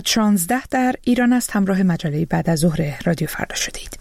16 در ایران است. همراه مجله بعد از ظهر رادیو فردا شدید.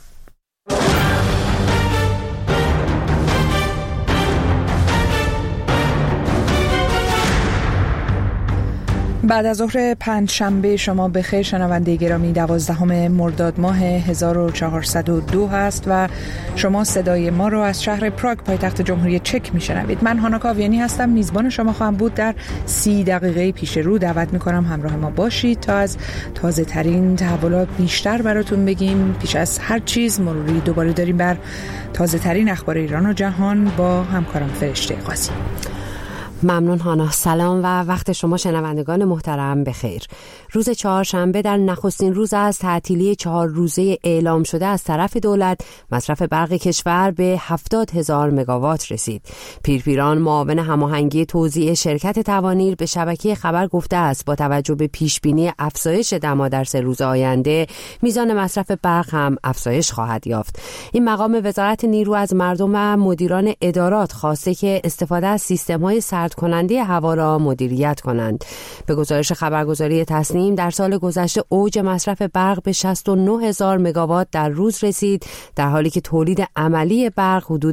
بعد از ظهر پنجشنبه شما بخیر شنونده گرامی. 12 مرداد ماه 1402 هست و شما صدای ما رو از شهر پراگ پایتخت جمهوری چک میشنوید. من هانا کاویانی هستم، میزبان شما خواهم بود. در 30 دقیقه پیش رو دعوت میکنم همراه ما باشید تا از تازه ترین تحولات بیشتر براتون بگیم. پیش از هر چیز مروری دوباره داریم بر تازه ترین اخبار ایران و جهان با همکارم فرشته قاضی. ممنون هانا. سلام و وقت شما شنوندگان محترم بخیر. روز چهارشنبه در نخستین روز از تعطیلی 4 روزه اعلام شده از طرف دولت، مصرف برق کشور به 70,000 مگاوات رسید. پیرپیران معاون هماهنگی توزیع شرکت توانیر به شبکه خبر گفته است با توجه به پیشبینی افزایش دما در 3 روز آینده، میزان مصرف برق هم افزایش خواهد یافت. این مقام وزارت نیرو از مردم و مدیران ادارات خواسته که استفاده از سیستم‌های کننده هوا را مدیریت کنند. به گزارش خبرگزاری تصنیم در سال گذشته اوج مصرف برق به 69,000 مگاوات در روز رسید، در حالی که تولید عملی برق حدود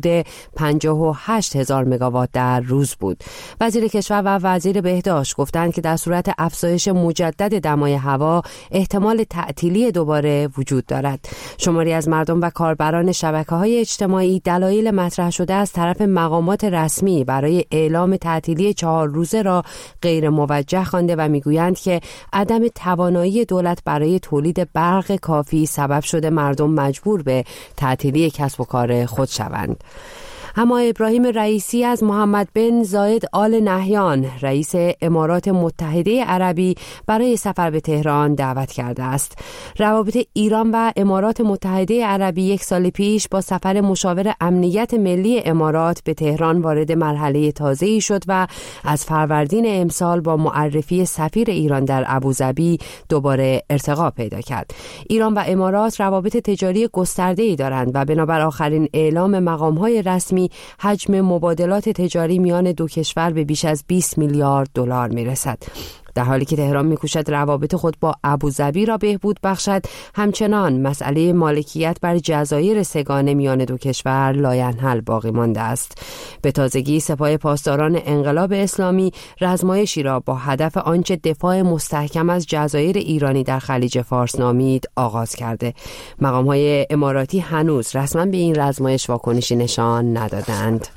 58,000 مگاوات در روز بود. وزیر کشور و وزیر بهداشت گفتند که در صورت افزایش مجدد دمای هوا احتمال تعطیلی دوباره وجود دارد. شماری از مردم و کاربران شبکه‌های اجتماعی دلایل مطرح شده از طرف مقامات رسمی برای اعلام تعطیلی 4 روزه را غیر موجه خوانده و میگویند که عدم توانایی دولت برای تولید برق کافی سبب شده مردم مجبور به تعطیلی کسب و کار خود شوند. اما ابراهیم رئیسی از محمد بن زاید آل نهیان رئیس امارات متحده عربی برای سفر به تهران دعوت کرده است. روابط ایران و امارات متحده عربی 1 سال پیش با سفر مشاور امنیت ملی امارات به تهران وارد مرحله تازه‌ای شد و از فروردین امسال با معرفی سفیر ایران در ابوظبی دوباره ارتقا پیدا کرد. ایران و امارات روابط تجاری گسترده‌ای دارند و بنابر آخرین اعلام مقام‌های رسمی حجم مبادلات تجاری میان دو کشور به بیش از 20 میلیارد دلار میرسد. در حالی که تهران میکوشد روابط خود با ابوظبی را بهبود بخشد، همچنان مسئله مالکیت بر جزایر سه‌گانه میان دو کشور لاینحل باقی مانده است. به تازگی سپاه پاسداران انقلاب اسلامی رزمایشی را با هدف آنچه دفاع مستحکم از جزایر ایرانی در خلیج فارس نامید آغاز کرده. مقام‌های اماراتی هنوز رسما به این رزمایش واکنشی نشان ندادند.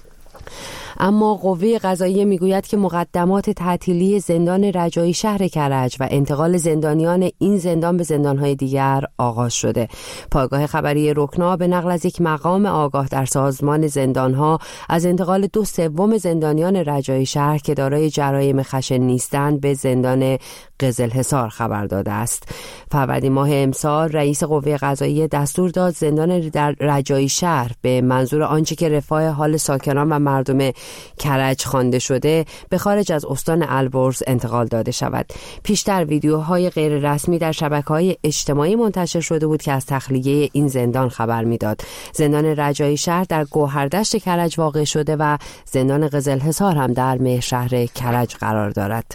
اما قوه قضاییه میگوید که مقدمات تعطیلی زندان رجایی شهر کرج و انتقال زندانیان این زندان به زندانهای دیگر آغاز شده. پایگاه خبری رکنا به نقل از یک مقام آگاه در سازمان زندانها از انتقال 2/3 زندانیان رجایی شهر که دارای جرایم خشن نیستند به زندان قزلحصار خبر داده است. فروردین ماه امسال رئیس قوه قضاییه دستور داد زندان در رجایی شهر به منظور آنچه که رفاه حال ساکنان و مردم کرج خوانده شده به خارج از استان البرز انتقال داده شود. پیشتر ویدیوهای غیر رسمی در شبکه‌های اجتماعی منتشر شده بود که از تخلیه این زندان خبر میداد. زندان رجایی شهر در گوهردشت کرج واقع شده و زندان قزلحصار هم در مهرشهر کرج قرار دارد.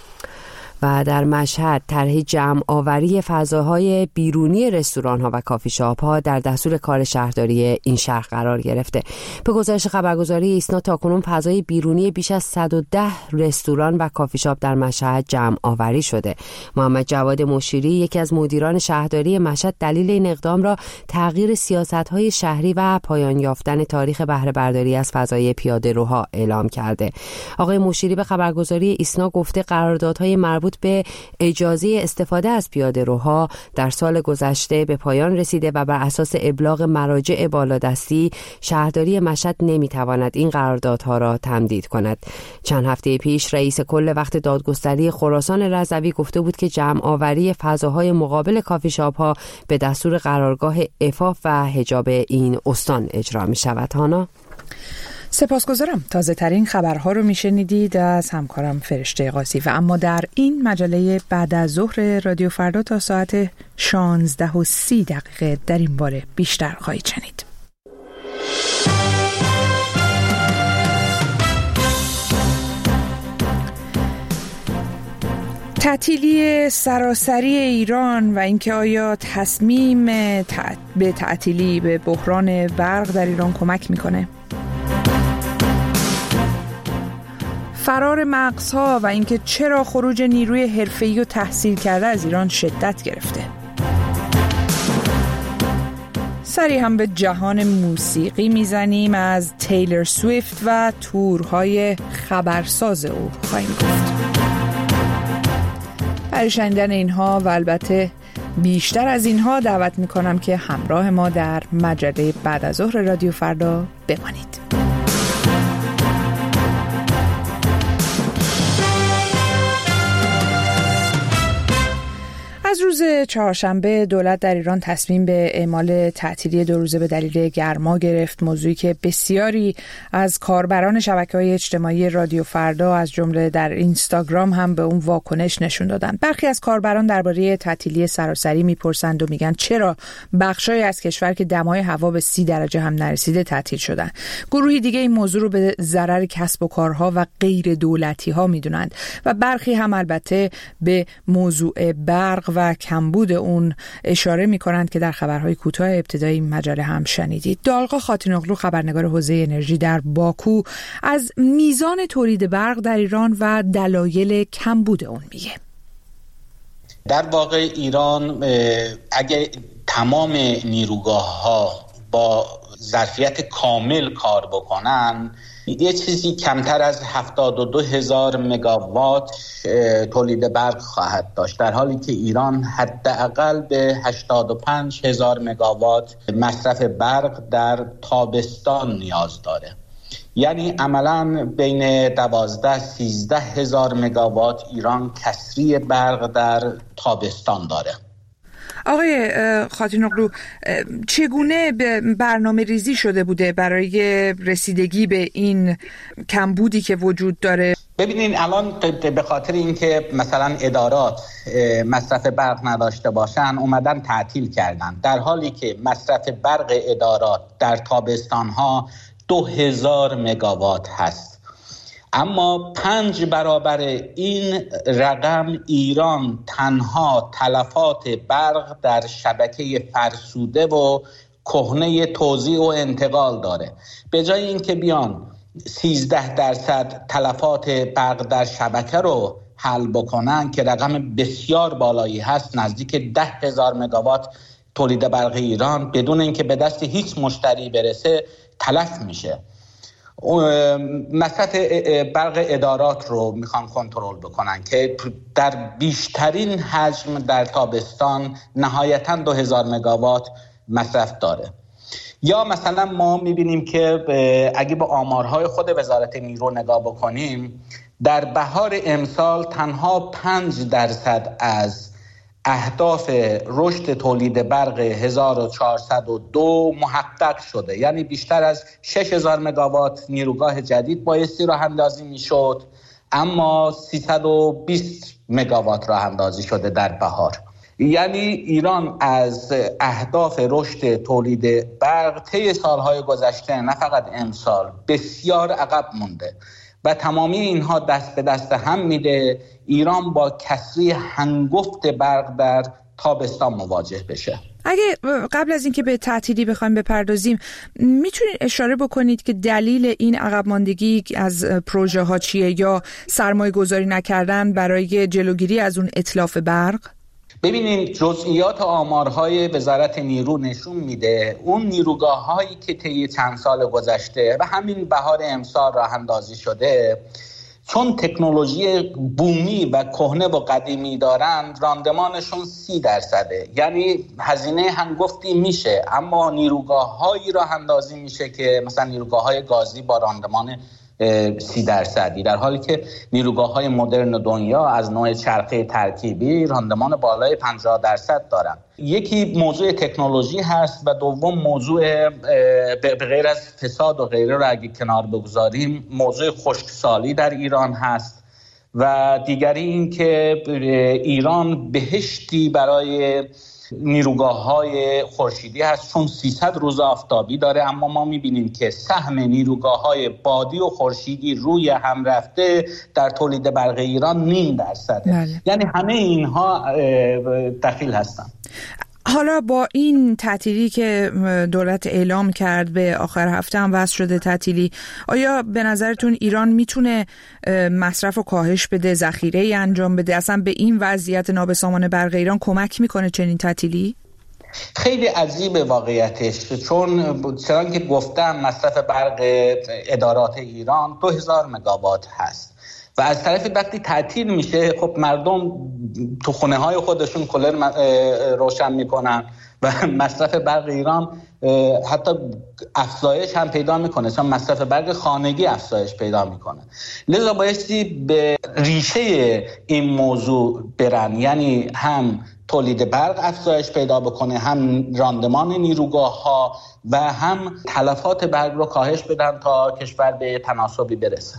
و در مشهد طرح جمع آوری فضاهای بیرونی رستوران‌ها و کافی شاپ‌ها در دستور کار شهرداری این شهر قرار گرفته. به گزارش خبرگزاری ایسنا تاکنون فضای بیرونی بیش از 110 رستوران و کافی شاپ در مشهد جمع آوری شده. محمد جواد مشیری یکی از مدیران شهرداری مشهد دلیل این اقدام را تغییر سیاست‌های شهری و پایان یافتن تاریخ بهره برداری از فضای پیاده‌روها اعلام کرده. آقای مشیری به خبرگزاری ایسنا گفته قراردادهای مربوط به اجازه استفاده از پیاده‌روها در سال گذشته به پایان رسیده و بر اساس ابلاغ مراجع بالادستی شهرداری مشهد نمیتواند این قراردادها را تمدید کند. چند هفته پیش رئیس کل وقت دادگستری خراسان رضوی گفته بود که جمع آوری فضاهای مقابل کافی شاپ ها به دستور قرارگاه عفاف و حجاب این استان اجرا می شود. هانا سپاسگزارم. تازه ترین خبرها رو میشنیدید از همکارم فرشته قاضی. و اما در این مجله بعد از ظهر رادیو فردا تا ساعت 16:30 در این باره بیشتر خواهید شنید. تعطیلی سراسری ایران و اینکه آیا تصمیم به تعطیلی به بحران برق در ایران کمک میکنه؟ فرار مغزها و اینکه چرا خروج نیروی حرفه‌ای و تحصیل کرده از ایران شدت گرفته. سری هم به جهان موسیقی میزنیم، از تیلر سویفت و تورهای خبرساز او خواهیم گفت. برای شنیدن اینها و البته بیشتر از اینها دعوت میکنم که همراه ما در مجله بعد از ظهر رادیو فردا بمانید. از روز چهارشنبه دولت در ایران تصمیم به اعمال تعطیلی 2 روزه به دلیل گرما گرفت، موضوعی که بسیاری از کاربران شبکه‌های اجتماعی رادیو فردا از جمله در اینستاگرام هم به اون واکنش نشون دادن. برخی از کاربران درباره تعطیلی سراسری میپرسند و میگن چرا بخشای از کشور که دمای هوا به 30 درجه هم نرسیده تعطیل شدن. گروهی دیگه این موضوع رو به ضرر کسب و کارها و غیر دولتی ها میدونند و برخی هم البته به موضوع برق و کمبود اون اشاره می‌کنند که در خبرهای کوتاه ابتدایی مجله هم شنیدید. دالقا خاتونوغلو، خبرنگار حوزه انرژی در باکو، از میزان تولید برق در ایران و دلایل کمبود اون میگه. در واقع ایران اگه تمام نیروگاه‌ها با ظرفیت کامل کار بکنن، یه چیزی کمتر از 72,000 مگاوات تولید برق خواهد داشت، در حالی که ایران حداقل به 85,000 مگاوات مصرف برق در تابستان نیاز داره. یعنی عملاً بین 12-13,000 مگاوات ایران کسری برق در تابستان داره. آقای خاتونوغلو، چگونه برنامه ریزی شده بوده برای رسیدگی به این کمبودی که وجود داره؟ ببینین الان به خاطر اینکه مثلا ادارات مصرف برق نداشته باشن اومدن تعطیل کردن، در حالی که مصرف برق ادارات در تابستانها 2,000 مگاوات هست. اما 5 برابر این رقم ایران تنها تلفات برق در شبکه فرسوده و کهنه توزیع و انتقال داره. به جای اینکه بیان 13% تلفات برق در شبکه رو حل بکنن که رقم بسیار بالایی هست، نزدیک 10,000 مگاوات تولید برق ایران بدون اینکه به دست هیچ مشتری برسه تلف میشه. مصرف برق ادارات رو میخوان کنترل بکنن که در بیشترین حجم در تابستان نهایتاً 2,000 مگاوات مصرف داره. یا مثلا ما میبینیم که اگه به آمارهای خود وزارت نیرو نگاه بکنیم، در بهار امسال تنها 5% از اهداف رشد تولید برق 1402 محقق شده. یعنی بیشتر از 6,000 مگاوات نیروگاه جدید بایستی راه اندازی میشد، اما 320 مگاوات راه اندازی شده در بهار. یعنی ایران از اهداف رشد تولید برق طی سالهای گذشته، نه فقط امسال، بسیار عقب مونده و تمامی اینها دست به دست هم میده ایران با کسری هنگفت برق در تابستان مواجه بشه. اگه قبل از اینکه به تعطیلی بخوایم بپردازیم، میتونید اشاره بکنید که دلیل این عقب ماندگی از پروژه ها چیه یا سرمایه گذاری نکردن برای جلوگیری از اون اتلاف برق؟ ببینید جزئیات آمارهای وزارت نیرو نشون میده اون نیروگاه هایی که طی چند سال گذشته و همین بهار امسال راه اندازی شده، چون تکنولوژی بومی و کهنه و قدیمی دارند، راندمانشون 30%. یعنی هزینه هنگفتی میشه، اما نیروگاه هایی راه اندازی میشه که مثلا نیروگاه های گازی با راندمان 30%، در حالی که نیروگاه های مدرن دنیا از نوع چرخه ترکیبی راندمان بالای 50% دارن. یکی موضوع تکنولوژی هست و دوم موضوع به غیر از فساد و غیره رو اگه کنار بگذاریم موضوع خشکسالی در ایران هست و دیگری این که ایران بهشتی برای نیروگاه‌های خورشیدی هست، چون 300 روز آفتابی داره، اما ما می‌بینیم که سهم نیروگاه‌های بادی و خورشیدی روی هم رفته در تولید برق ایران 0.5%. یعنی همه اینها دخیل هستن. حالا با این تعطیلی که دولت اعلام کرد، به آخر هفته هم وصل شده تعطیلی، آیا به نظرتون ایران میتونه مصرف رو کاهش بده، ذخیره‌ای انجام بده؟ اصلا به این وضعیت نابسامان برق ایران کمک میکنه چنین تعطیلی؟ خیلی عجیبه واقعیتش، چون چنان که گفتم مصرف برق ادارات ایران 2000 مگاوات هست و از طرف وقتی تعطیل میشه خب مردم تو خونه های خودشون کولر روشن میکنن و مصرف برق ایران حتی افزایش هم پیدا میکنه، چون مصرف برق خانگی افزایش پیدا میکنه. لذا بایستی به ریشه این موضوع برن، یعنی هم تولید برق افزایش پیدا بکنه، هم راندمان نیروگاه ها و هم تلفات برق رو کاهش بدن تا کشور به تناسبی برسه.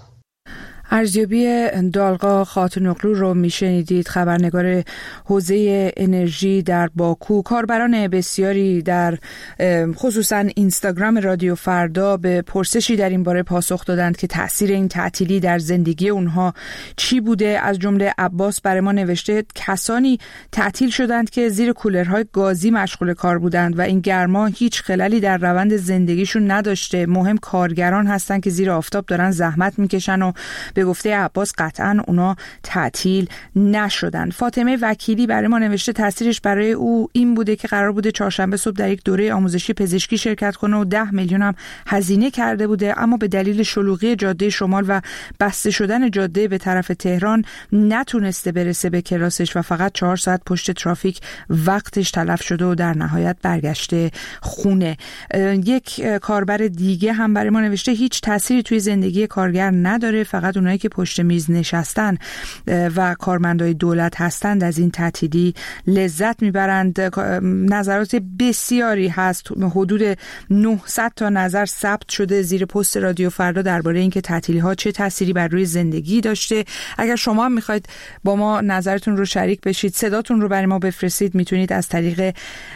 ارزیابی دالقا خاتونوغلو رو میشنیدید، خبرنگار حوزه انرژی در باکو. کاربران بسیاری در خصوصا اینستاگرام رادیو فردا به پرسشی در این باره پاسخ دادند که تأثیر این تعطیلی در زندگی اونها چی بوده. از جمله عباس برای ما نوشته کسانی تعطیل شدند که زیر کولرهای گازی مشغول کار بودند و این گرما هیچ خللی در روند زندگیشون نداشته. مهم کارگران هستند که زیر آفتاب دارن زحمت میکشن و به گفته عباس قطعاً اونا تعطیل نشدن. فاطمه وکیلی برای ما نوشته تاثیرش برای او این بوده که قرار بوده چهارشنبه صبح در یک دوره آموزشی پزشکی شرکت کنه و 10 میلیون هم هزینه کرده بوده، اما به دلیل شلوغی جاده شمال و بسته شدن جاده به طرف تهران نتونسته برسه به کلاسش و فقط 4 ساعت پشت ترافیک وقتش تلف شده و در نهایت برگشته خونه. یک کاربر دیگه هم برای ما نوشته هیچ تأثیری توی زندگی کارگر نداره، فقط اونایی که پشت میز نشستن و کارمندای دولت هستند از این تعطیلی لذت میبرند. نظرات بسیاری هست، حدود 900 تا نظر ثبت شده زیر پست رادیو فردا درباره اینکه تعطیلی ها چه تأثیری بر روی زندگی داشته. اگر شما هم میخواید با ما نظرتون رو شریک بشید، صداتون رو برای ما بفرستید، میتونید از طریق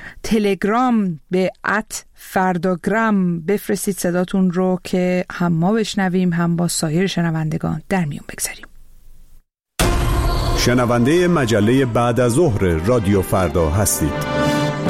تلگرام به @فرداگرام بفرستید صداتون رو که هم ما بشنویم هم با سایر شنوندگان در میون بگذاریم. شنونده مجله بعد از ظهر رادیو فردا هستید.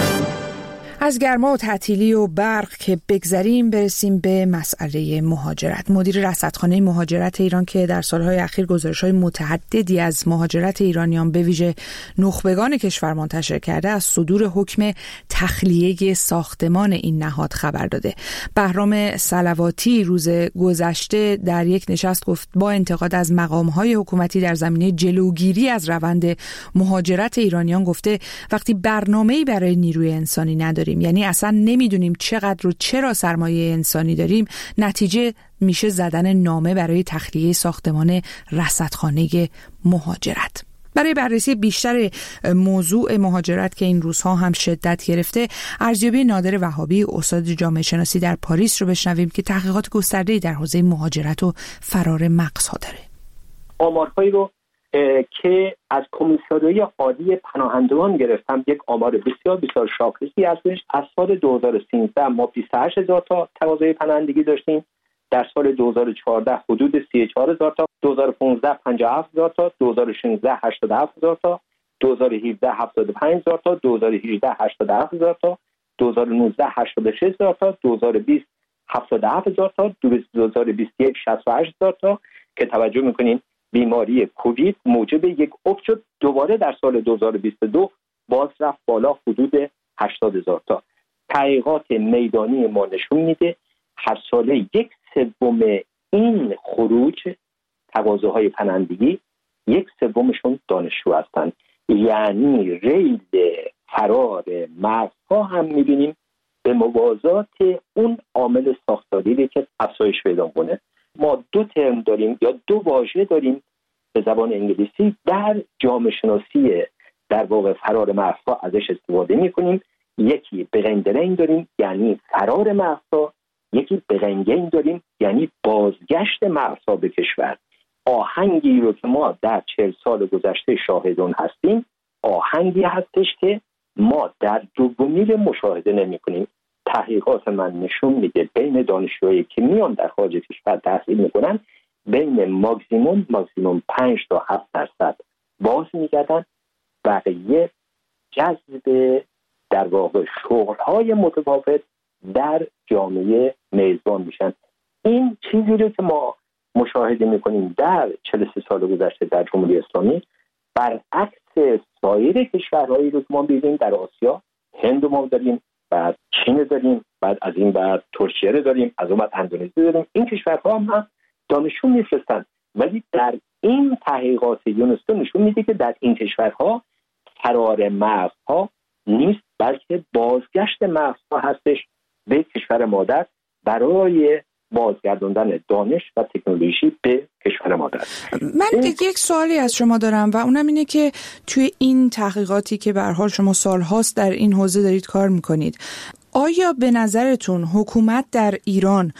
از گرما و تعطیلی و برق که بگذریم، برسیم به مسئله مهاجرت. مدیر رصدخانه مهاجرت ایران که در سالهای اخیر گزارش‌های متعددی از مهاجرت ایرانیان به ویژه نخبگان کشور منتشر کرده، از صدور حکم تخلیه ساختمان این نهاد خبر داده. بهرام صلواتی روز گذشته در یک نشست گفت با انتقاد از مقام‌های حکومتی در زمینه جلوگیری از روند مهاجرت ایرانیان، گفته وقتی برنامه‌ای برای نیروی انسانی نداریم، یعنی اصلا نمیدونیم چقدر و چرا سرمایه انسانی داریم، نتیجه میشه زدن نامه برای تخلیه ساختمان رصدخانه مهاجرت. برای بررسی بیشتر موضوع مهاجرت که این روزها هم شدت گرفته، ارزیابی نادر وهابی استاد جامعه شناسی در پاریس رو بشنویم که تحقیقات گسترده‌ای در حوزه مهاجرت و فرار مغزها داره. آمارهایی رو که از کمیساریای عالی پناهندگان گرفتم، یک آمار بسیار بسیار شاخصی هستش. از سال 2013 ما 28000 تا تقاضای پناهندگی داشتیم، در سال 2014 حدود 34000 تا، 2015 57000 تا، 2016 87000 تا، 2017 75000 تا، 2018 87000 تا، 2019 86000 تا، 2020 77000 تا، 2021 68000 تا که توجه میکنین بیماری کووید موجب یک افت شد، دوباره در سال 2022 باز رفت بالا حدود 80000 تا. تحقیقات میدانی ما نشون میده هر ساله 1/3 این خروج تقاضاهای پناهندگی 1/3 دانشجو هستند. یعنی ریل فرار مغزها هم میبینیم به موازات اون عامل ساختاری که افزایش پیدا کنه. ما 2 ترم داریم یا 2 واژه داریم به زبان انگلیسی در جامعه شناسی در واقع فرار مغزها ازش استفاده میکنیم. یکی برندرینگ داریم یعنی فرار مغزها، یکی برنگینگ داریم یعنی بازگشت مغزها به کشور. آهنگی رو که ما در 40 سال گذشته شاهدان هستیم، آهنگی هستش که ما در دومیل مشاهده نمی‌کنیم. تحقیقات من نشون میده بین دانشجویی که میان در خارج کشور تحصیل میکنن بین ماکسیموم 5 تا 7% باز میگردن، بقیه جذب در واقع شغل‌های متفاوت در جامعه میزبان میشن. این چیزی رو که ما مشاهده میکنیم در 43 سال گذشته در جمهوری اسلامی، برعکس سایر کشورهایی رو که ما دیدیم در آسیا، هند ما داریم، بعد چین داریم، بعد از این بعد ترکیه رو داریم، از اون بعد اندونزی داریم. این کشورها هم دانشجو میفرستن، ولی در این تحقیقات یونسکو نشون میده که در این کشورها فرار مغزها نیست، بلکه بازگشت مغزها هستش به کشور مادر برای بازگرداندن دانش و تکنولوژی به کشور مادر. من یک سوالی از شما دارم و اونم اینه که توی این تحقیقاتی که به هر حال شما سالهاست در این حوزه دارید کار میکنید، آیا به نظرتون حکومت در ایران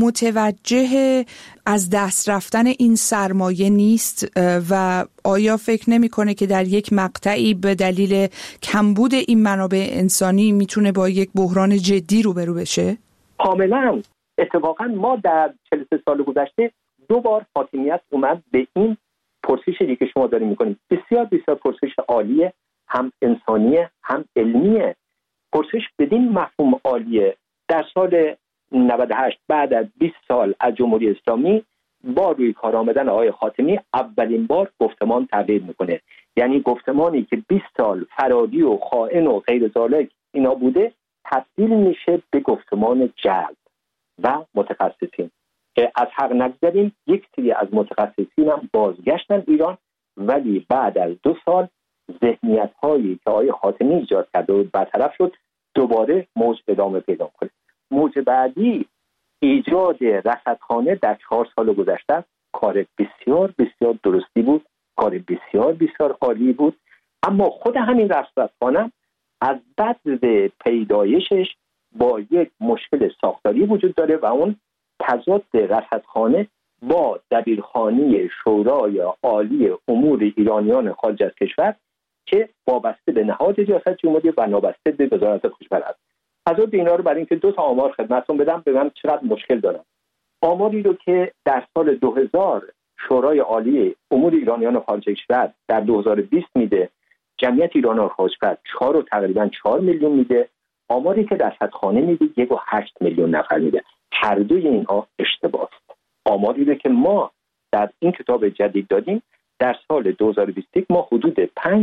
متوجه از دست رفتن این سرمایه نیست و آیا فکر نمیکنه که در یک مقطعی به دلیل کمبود این منابع انسانی میتونه با یک بحران جدی روبرو بشه؟ کاملا. اتفاقا ما در 43 سال گذشته 2 بار حاکمیت اومد به این پرسشی که شما دارین میکنید. بسیار بسیار پرسش عالیه، هم انسانیه هم علمیه. پرسش بدین مفهوم عالیه. در سال 98 بعد از 20 سال از جمهوری اسلامی با روی کار آمدن آقای خاتمی اولین بار گفتمان تغییر میکنه. یعنی گفتمانی که 20 سال فراری و خائن و غیر ذالک اینا بوده تبدیل میشه به گفتمان جلب و متخصصین. از حق نگذریم یک سری از متخصصین هم بازگشتن ایران، ولی بعد از 2 سال ذهنیت هایی که آقای خاتمی ایجاد کرده و برطرف شد دوباره موج ادامه پیدا کنه. موج بعدی ایجاد رصدخانه در 4 سال گذشته کار بسیار بسیار درستی بود، کار بسیار بسیار عالی بود، اما خود همین رصدخانه از بعد پیدایشش با یک مشکل ساختاری وجود داره و اون تضاد رصدخانه با دبیرخانه شورای عالی امور ایرانیان خارج از کشور که وابسته به نهاد ریاست جمهوری و نابسته به وزارت کشور است. حاضر اینا رو برای اینکه 2 تا آمار خدمتتون بدم ببینم چقدر مشکل دارم. آماری رو که در سال 2000 شورای عالی امور ایرانیان خارج از کشور در 2020 میده، جمعیت ایرانیان خارج از کشور رو تقریبا 4 میلیون میده. آماری که رصدخانه میده 1.8 میلیون نفر میده. هر دوی اینها اشتباه است. آماری رو که ما در این کتاب جدید دادیم در سال 2021 ما حدود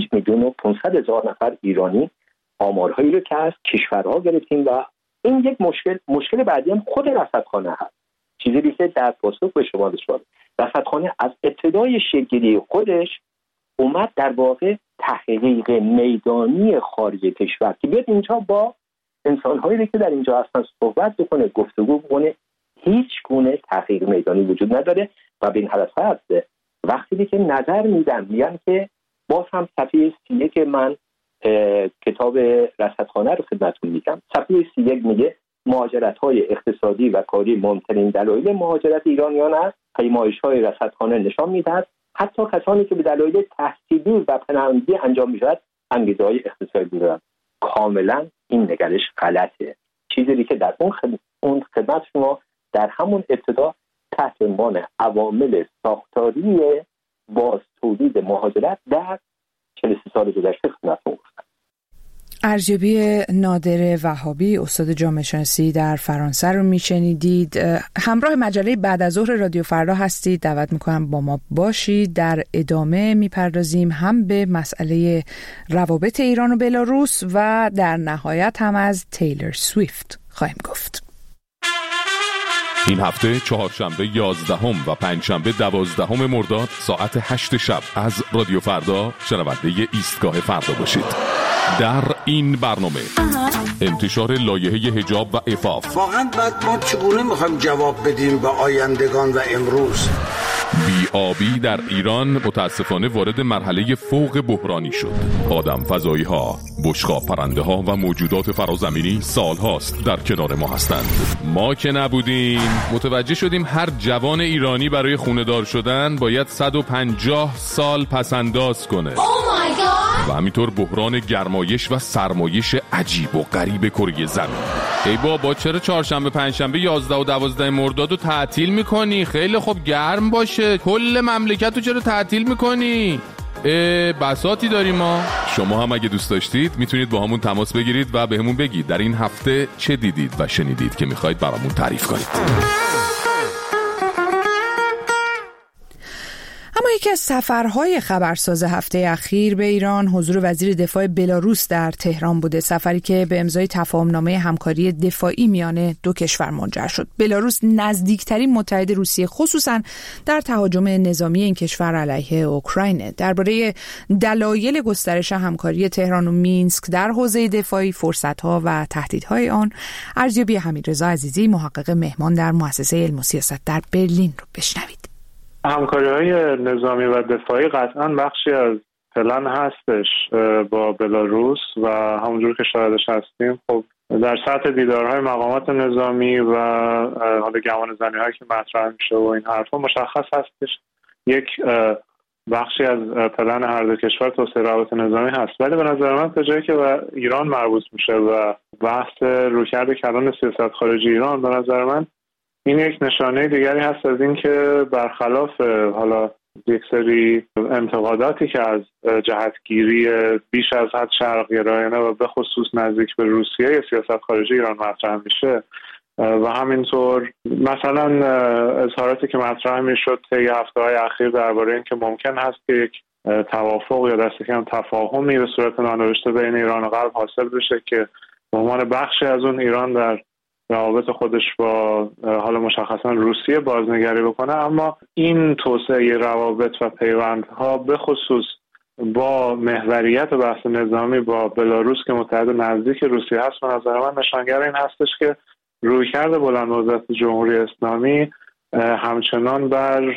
5,500,000 نفر ایرانی آمارهایی رو که از کشورها گرفتیم و این یک مشکل بعدی هم خود رصدخانه هست. چیزی که در پاسخ به شما داشتم، رصدخانه از ابتدای شکل‌گیری خودش اومد در واقع تحقیق میدانی خارج کشور که بیاد اینجا با انسان‌هایی که در اینجا هستن صحبت بکنه، گفتگو بکنه. هیچ گونه تحقیق میدانی وجود نداره و به این حالت وقتی که نظر میدم میگن که باز هم صفحه 31 من کتاب رصدخانه رو خدمتتون میگم. صفحه 31 میگه مهاجرت‌های اقتصادی و کاری مهمترین دلایل مهاجرت ایرانیان است. پیمایش‌های رصدخانه نشان میدهد حتی کسانی که به دلایل تحصیلی و پناهندگی انجام می‌شود انگیزه‌های اقتصادی دارند. کاملا این نگرش غلطه. چیزی که در اون خدمت شما در همون ابتدا تحت عنوان عوامل ساختاری باز تولید مهاجرت در 43 سال گذشته خدمتتون گفتم. ارزیابی نادر وهابی، استاد جامعه شناسی در فرانسه رو میشنیدید. همراه مجله بعد از ظهر رادیو فردا هستید. دعوت میکنم با ما باشید. در ادامه میپردازیم هم به مسئله روابط ایران و بلاروس و در نهایت هم از تیلر سویفت خواهیم گفت. این هفته چهارشنبه 11 و پنجشنبه 12 مرداد ساعت 8 شب از رادیو فردا شنونده ایستگاه فردا باشید. در این برنامه انتشار لایحه حجاب و عفاف. واقعا بعد ما چگونه میخوایم جواب بدیم به آیندگان و امروز؟ بی‌آبی در ایران متاسفانه وارد مرحله فوق بحرانی شد. آدم فضایی ها، بشقاب پرنده ها و موجودات فرازمینی سال هاست در کنار ما هستند. ما که نبودیم متوجه شدیم هر جوان ایرانی برای خونه‌دار شدن باید 150 سال پس‌انداز کنه. و همینطور بحران گرمایش و سرمایش عجیب و غریب کره زمین. ای بابا چرا چهارشنبه پنجشنبه 11 و 12 مرداد رو تعطیل میکنی؟ خیلی خوب گرم باشه، کل مملکت رو چرا تعطیل میکنی؟ بساطی داریم ما. شما هم اگه دوست داشتید میتونید با همون تماس بگیرید و به همون بگید در این هفته چه دیدید و شنیدید که میخواید برامون تعریف کنید. اما یکی از سفرهای خبرساز هفته اخیر به ایران حضور وزیر دفاع بلاروس در تهران بوده، سفری که به امضای تفاهمنامه همکاری دفاعی میان دو کشور منجر شد. بلاروس نزدیکترین متحد روسیه خصوصا در تهاجم نظامی این کشور علیه اوکراین. درباره دلایل گسترش همکاری تهران و مینسک در حوزه دفاعی، فرصت‌ها و تهدیدهای آن، ارزیابی حمیدرضا عزیزی، محقق مهمان در مؤسسه علم و سیاست در برلین رو بشنوید. همکاری‌های نظامی و دفاعی قطعاً بخشی از پلن هستش با بلاروس و همونجور که شاهدش هستیم خب در سطح دیدارهای مقامات نظامی و حالا گمانه‌زنی‌هایی که مطرح میشه و این حرفا مشخص هستش یک بخشی از پلن هر دو کشور توسعه روابط نظامی هست. ولی به نظر من تا جایی که به ایران مربوط میشه و بحث رویکرد کلان سیاست خارجی ایران، به نظر من این یک نشانه دیگری هست از این که برخلاف حالا یک سری انتقاداتی که از جهتگیری بیش از حد شرق‌گرایانه و به خصوص نزدیک به روسیه سیاست خارجی ایران مطرح میشه و همینطور مثلا اظهاراتی که مطرح میشد طی هفته‌های اخیر درباره این که ممکن هست که یک توافق یا دست کم تفاهمی به صورت نانوشته بین ایران و غرب حاصل بشه که به عنوان بخشی از اون ایران در روابط خودش با حالا مشخصا روسیه بازنگری بکنه، اما این توسعه روابط و پیوندها به خصوص با محوریت بحث نظامی با بلاروس که متحد نزدیک روسیه هست، به نظر من نشانگر این هستش که رویکرد بلند مدت جمهوری اسلامی همچنان بر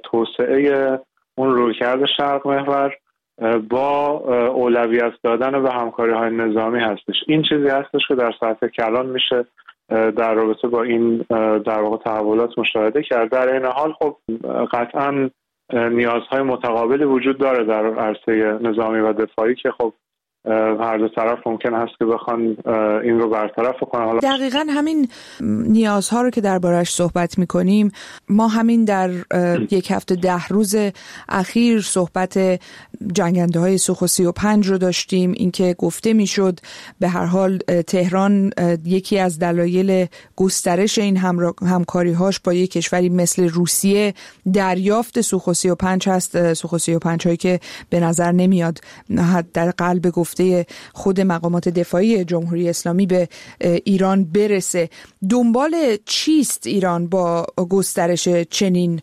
توسعه اون رویکرد شرق محور با اولویت دادن به همکاری‌های نظامی هستش. این چیزی هستش که در سطح کلان میشه در رابطه با این در واقع تحولات مشاهده کرد. در این حال خب قطعاً نیازهای متقابلی وجود داره در عرصه نظامی و دفاعی که خب هر دو طرف ممکن هست که بخوان این رو برطرف کنن. دقیقاً همین نیازها رو که دربارش صحبت می‌کنیم، ما همین در یک هفته 10 روز اخیر صحبت جنگنده‌های سوخو 35 رو داشتیم. اینکه گفته میشد به هر حال تهران یکی از دلایل گسترش این همکاری‌هاش با یک کشوری مثل روسیه دریافت سوخو 35 هست. سوخو 35 هایی که به نظر نمیاد در قلب گفته خود مقامات دفاعی جمهوری اسلامی به ایران برسه. دنبال چیست ایران با گسترش چنین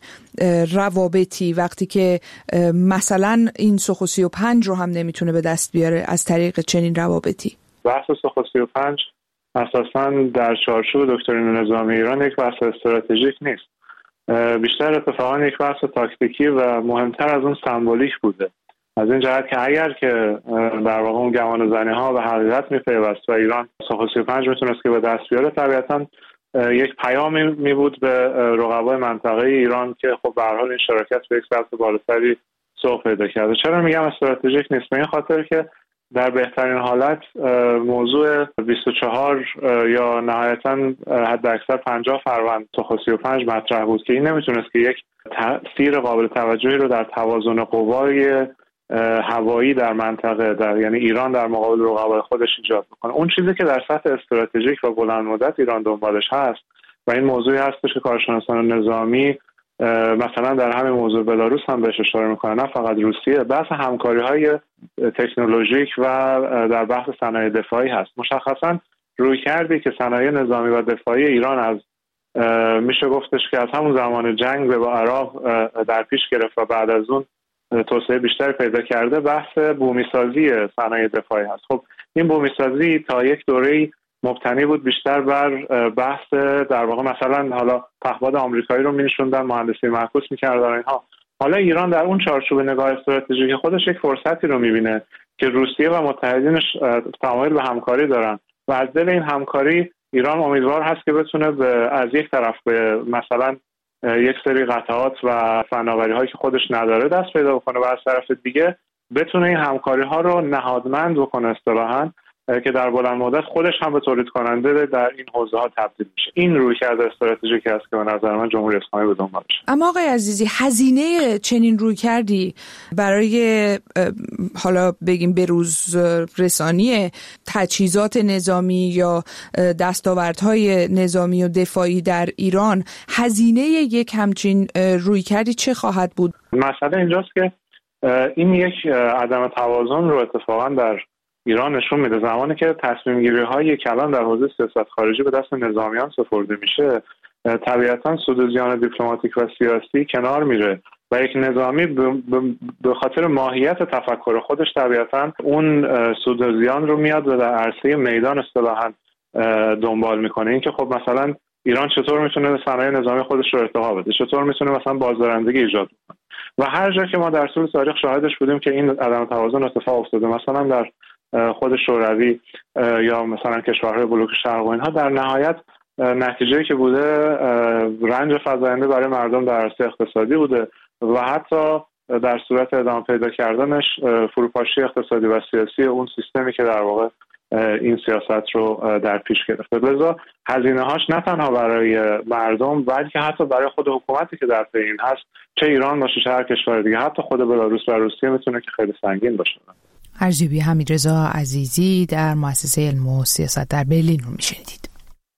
روابطی وقتی که مثلا این سوخو 35 رو هم نمیتونه به دست بیاره از طریق چنین روابطی؟ بحث سوخو 35 اساساً در چارچوب دکترین نظامی ایران یک بحث استراتژیک نیست، بیشتر اتفاقاً یک بحث تاکتیکی و مهمتر از اون سمبولیک بوده. از این جهت که اگر که در واقع اون گمانه‌زنی‌ها به حقیقت می‌پیوست و ایران سوخو 35 میتونست که به دست بیاره، طبیعتاً یک پیامی می بود به رقبای منطقه ایران که خب به هر حال این شراکت به یک سطح بالاتری سوق پیدا کرده. چرا میگم استراتژیک نیست؟ به این خاطر که در بهترین حالت موضوع 24 یا نهایتاً حداکثر 50 فروند سوخو 35 مطرح بود که این نمیتونست که یک تأثیر قابل توجهی رو در توازن قوای هوایی در منطقه یعنی ایران در مقابل رقبای خودش ایجاد بکنه. اون چیزی که در سطح استراتژیک و بلند مدت ایران دنبالش هست و این موضوعی هستش که کارشناسان نظامی مثلا در همین موضوع بلاروس هم بهش اشاره میکنه، نه فقط روسیه، بحث همکاری‌های تکنولوژیک و در بحث صنایع دفاعی هست. مشخصا رویکردی که صنایع نظامی و دفاعی ایران از میشه گفتش که از همون زمان جنگ با عراق در پیش گرفت و بعد از اون توسعه بیشتر پیدا کرده، بحث بومیسازی صنایع دفاعی هست. خب این بومیسازی تا یک دوره‌ای مبتنی بود بیشتر بر بحث در واقع مثلا حالا پهپاد آمریکایی رو می‌نشوندن، مهندسی معکوس می‌کردن اینها. حالا ایران در اون چارچوب نگاه استراتژیک خودش یک فرصتی رو می‌بینه که روسیه و متحدینش تمایل به همکاری دارن و از دل این همکاری ایران امیدوار هست که بتونه از یک طرف به مثلا یک سری قطعات و فناوری‌هایی که خودش نداره دست پیدا بکنه و از طرف دیگه بتونه این همکاری‌ها رو نهادمند بکنه اصطلاحاً که در بلند مدت خودش هم به تولید کننده در این حوزه‌ها تبدیل میشه. این رویکرد استراتژیکی است که به نظر من جمهوری اسلامی به دنبالشه. اما آقای عزیزی، هزینه چنین رویکردی برای حالا بگیم بروز رسانی تجهیزات نظامی یا دستاوردهای نظامی و دفاعی در ایران، هزینه یک همچین رویکردی چه خواهد بود؟ مسئله اینجاست که این یک عدم توازن رو اتفاقا در ایران نشون میده. زمانی که تصمیم گیری های کلان در حوزه سیاست خارجی به دست نظامیان سپرده میشه، طبیعتا سود و زیان دیپلماتیک و سیاسی کنار میره و یک نظامی به خاطر ماهیت تفکر خودش طبیعتا اون سود و زیان رو میاد و در عرصه میدان اصطلاحاً دنبال میکنه. اینکه خب مثلا ایران چطور میتونه به صنایع نظامی خودش رو ارتقا بده، چطور میتونه مثلا بازدارندگی ایجاد کنه. و هر جا که ما در طول تاریخ شاهدش بودیم که این عدم توازن اتفاق افتاده، مثلا در خود شوروی یا مثلا کشورهای بلوک شرق و اینها، در نهایت نتیجه‌ای که بوده رنج فزاینده برای مردم در عرصه اقتصادی بوده و حتی در صورت ادامه پیدا کردنش فروپاشی اقتصادی و سیاسی اون سیستمی که در واقع این سیاست رو در پیش گرفته. لذا هزینه‌هاش نه تنها برای مردم بلکه حتی برای خود حکومتی که در پی این هست، چه ایران باشه چه هر کشور دیگه، حتی خود بلاروس و روسیه میتونه که خیلی سنگین باشه. ارجبی حمیدرضا عزیزی در مؤسسه علم و سیاست در برلین رو میشنیدید.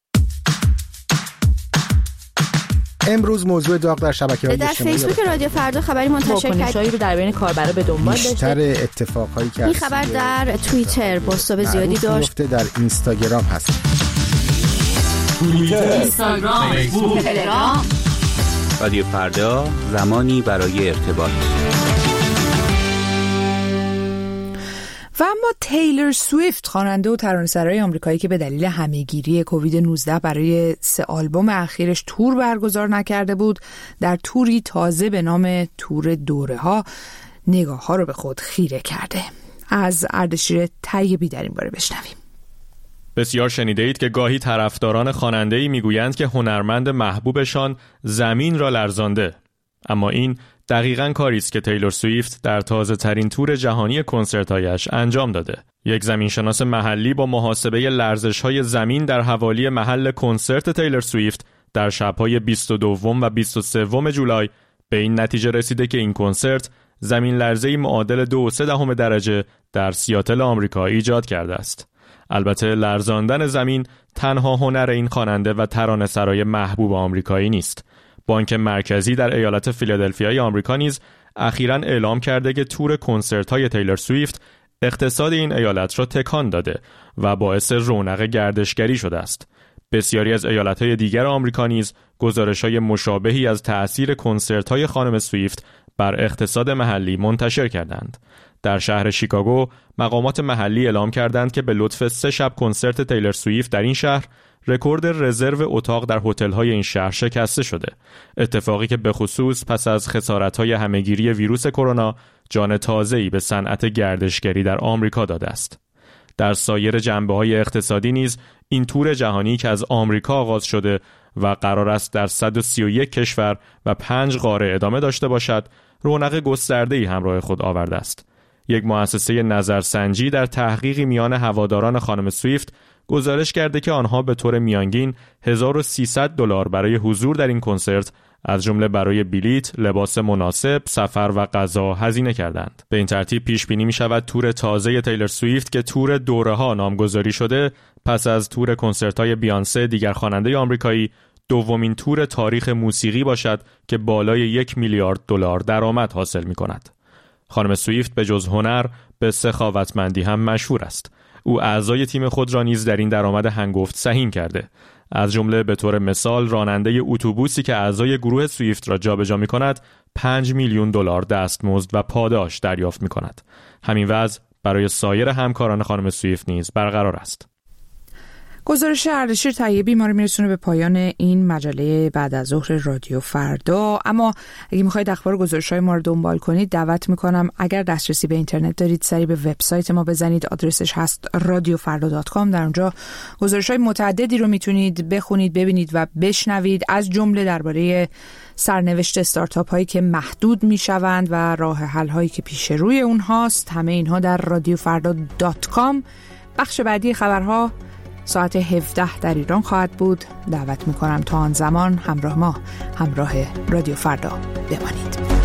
امروز موضوع داغ در شبکه‌های اجتماعی در فیسبوک رادیو فردا خبری منتشر کرد رو در بین کاربرا به دنبال داشته. بیشتر اتفاقایی که این خبر در توییتر بازتاب زیادی داشت. در اینستاگرام هست. توییتر، اینستاگرام، فیسبوک، تلگرام. رادیو فردا، زمانی برای ارتباط. و اما تیلر سویفت، خواننده و ترانه‌سرای آمریکایی که به دلیل همه‌گیری کووید 19 برای 3 آلبوم اخیرش تور برگزار نکرده بود، در توری تازه به نام تور دوره‌ها نگاه‌ها رو به خود خیره کرده. از اردشیر طیبی در این باره بشنویم. بسیار شنیده اید که گاهی طرفداران خواننده‌ای میگویند که هنرمند محبوبشان زمین را لرزانده، اما این دقیقاً کاری است که تیلور سویفت در تازه ترین تور جهانی کنسرت‌هایش انجام داده. یک زمینشناس محلی با محاسبه لرزش‌های زمین در حوالی محل کنسرت تیلور سویفت در شب‌های 22 و 23 جولای به این نتیجه رسیده که این کنسرت زمین لرزه‌ای معادل 2.3 درجه در سیاتل آمریکا ایجاد کرده است. البته لرزاندن زمین تنها هنر این خواننده و ترانه‌سرای محبوب آمریکایی نیست. بانک مرکزی در ایالت فیلادلفیای آمریکا نیز اخیراً اعلام کرده که تور کنسرت‌های تیلور سویفت اقتصاد این ایالت را تکان داده و باعث رونق گردشگری شده است. بسیاری از ایالت‌های دیگر آمریکا نیز گزارش‌های مشابهی از تأثیر کنسرت‌های خانم سویفت بر اقتصاد محلی منتشر کردند. در شهر شیکاگو مقامات محلی اعلام کردند که به لطف 3 شب کنسرت تیلور سویفت در این شهر رکورد رزرو اتاق در هتل‌های این شهر شکسته شده. اتفاقی که به خصوص پس از خسارت‌های همه‌گیری ویروس کرونا جان تازه‌ای به صنعت گردشگری در آمریکا داده است. در سایر جنبه‌های اقتصادی نیز این تور جهانی که از آمریکا آغاز شده و قرار است در 131 کشور و 5 قاره ادامه داشته باشد، رونق گسترده‌ای همراه خود آورده است. یک مؤسسه نظرسنجی در تحقیقی میان هواداران خانم سویفت گزارش کرده که آنها به طور میانگین $1300 برای حضور در این کنسرت از جمله برای بلیط، لباس مناسب، سفر و غذا هزینه کردند. به این ترتیب پیش بینی می شود تور تازه تیلور سویفت که تور دوره‌ها نامگذاری شده، پس از تور کنسرت‌های بیانسه دیگر خواننده آمریکایی، دومین تور تاریخ موسیقی باشد که بالای $1 میلیارد درآمد حاصل می کند. خانم سویفت به جز هنر به سخاوتمندی هم مشهور است. او اعضای تیم خود را نیز در این درآمد هنگفت سهیم کرده. از جمله به طور مثال راننده اتوبوسی که اعضای گروه سویفت را جابجا می‌کند $5 میلیون دستمزد و پاداش دریافت می‌کند. همین وضع برای سایر همکاران خانم سویفت نیز برقرار است. گزارش اردشیر طیبی ما رو میرسونه به پایان این مجله بعد از ظهر رادیو فردا. اما اگه میخواید اخبار گزارش‌های ما رو دنبال کنید، دعوت میکنم اگر دسترسی به اینترنت دارید سری به وبسایت ما بزنید. آدرسش هست radiofarda.com. در اونجا گزارش‌های متعددی رو میتونید بخونید، ببینید و بشنوید، از جمله درباره سرنوشت استارتاپ هایی که محدود میشوند و راه حل هایی که پیش روی اونهاست. همه اینها در radiofarda.com. بخش بعدی خبرها ساعت 17 در ایران خواهد بود. دعوت میکنم تا آن زمان همراه ما، همراه رادیو فردا بمانید.